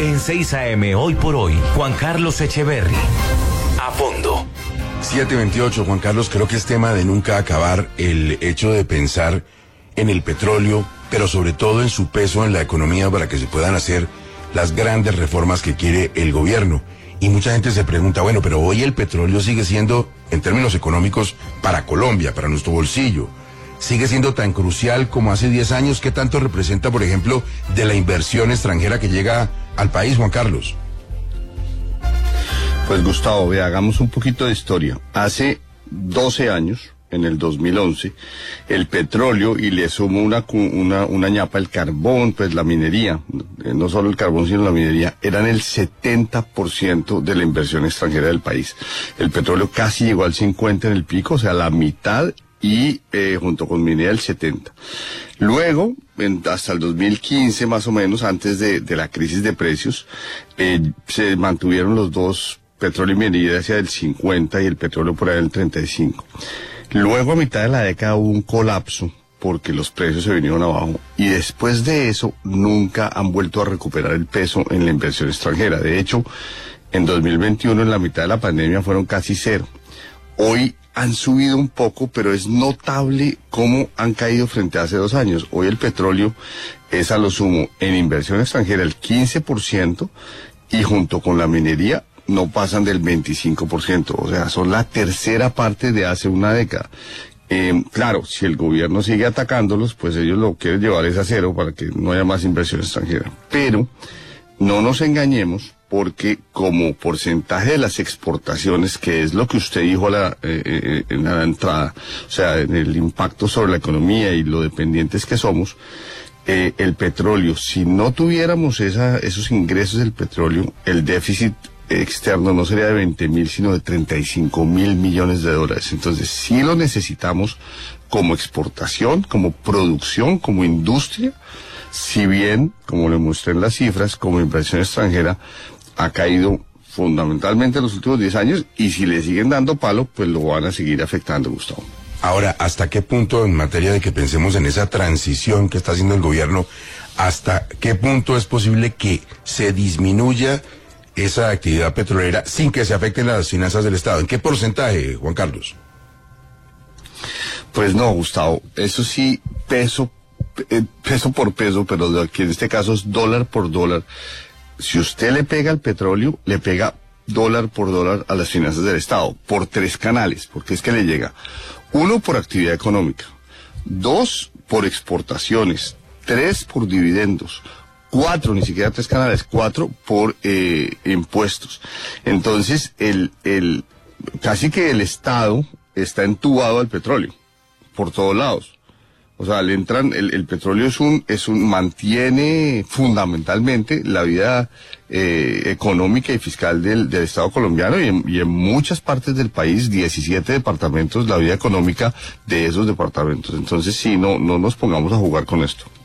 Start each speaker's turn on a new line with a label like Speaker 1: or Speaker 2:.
Speaker 1: En 6 AM, hoy por hoy, Juan Carlos Echeverry. A fondo.
Speaker 2: 7:28, Juan Carlos, creo que es tema de nunca acabar el hecho de pensar en el petróleo, pero sobre todo en su peso en la economía para que se puedan hacer las grandes reformas que quiere el gobierno. Y mucha gente se pregunta, bueno, pero hoy el petróleo sigue siendo, en términos económicos, para Colombia, para nuestro bolsillo, sigue siendo tan crucial como hace 10 años. ¿Qué tanto representa, por ejemplo, de la inversión extranjera que llega al país, Juan Carlos?
Speaker 3: Pues Gustavo, vea, hagamos un poquito de historia. Hace 12 años, en el 2011, el petróleo, y le sumo una ñapa, el carbón, pues la minería, no solo el carbón sino la minería, eran el 70% de la inversión extranjera del país. El petróleo casi llegó al 50% en el pico, o sea, la mitad, y junto con minería el 70%. Luego, hasta el 2015 más o menos, antes de la crisis de precios, se mantuvieron los dos, petróleo y minería, hacia el 50% y el petróleo por ahí el 35%. Luego, a mitad de la década, hubo un colapso porque los precios se vinieron abajo, y después de eso nunca han vuelto a recuperar el peso en la inversión extranjera. De hecho, en 2021, en la mitad de la pandemia, fueron casi cero. Hoy han subido un poco, pero es notable cómo han caído frente a hace 2 años. Hoy el petróleo es, a lo sumo, en inversión extranjera el 15%, y junto con la minería no pasan del 25%, o sea, son la tercera parte de hace una década. Claro, si el gobierno sigue atacándolos, pues ellos lo quieren llevar a cero para que no haya más inversión extranjera. Pero no nos engañemos, porque como porcentaje de las exportaciones, que es lo que usted dijo en la entrada, o sea, en el impacto sobre la economía y lo dependientes que somos, el petróleo, si no tuviéramos esos ingresos del petróleo, el déficit externo no sería de 20.000, sino de 35.000 millones de dólares. Entonces, sí lo necesitamos como exportación, como producción, como industria, si bien, como le mostré en las cifras, como inversión extranjera, ha caído fundamentalmente en los últimos 10 años, y si le siguen dando palo, pues lo van a seguir afectando, Gustavo.
Speaker 2: Ahora, ¿hasta qué punto, en materia de que pensemos en esa transición que está haciendo el gobierno, hasta qué punto es posible que se disminuya esa actividad petrolera sin que se afecten las finanzas del Estado? ¿En qué porcentaje, Juan Carlos?
Speaker 3: Pues no, Gustavo, eso sí, peso por peso, pero aquí en este caso es dólar por dólar. Si usted le pega al petróleo, le pega dólar por dólar a las finanzas del Estado, por 3 canales, porque es que le llega: 1, por actividad económica; 2, por exportaciones; 3, por dividendos; 4, ni siquiera 3 canales, 4 por impuestos. Entonces, casi que el Estado está entubado al petróleo, por todos lados. O sea, le entran, el petróleo mantiene fundamentalmente la vida económica y fiscal del Estado colombiano, y en muchas partes del país, 17 departamentos, la vida económica de esos departamentos. Entonces, sí, no nos pongamos a jugar con esto.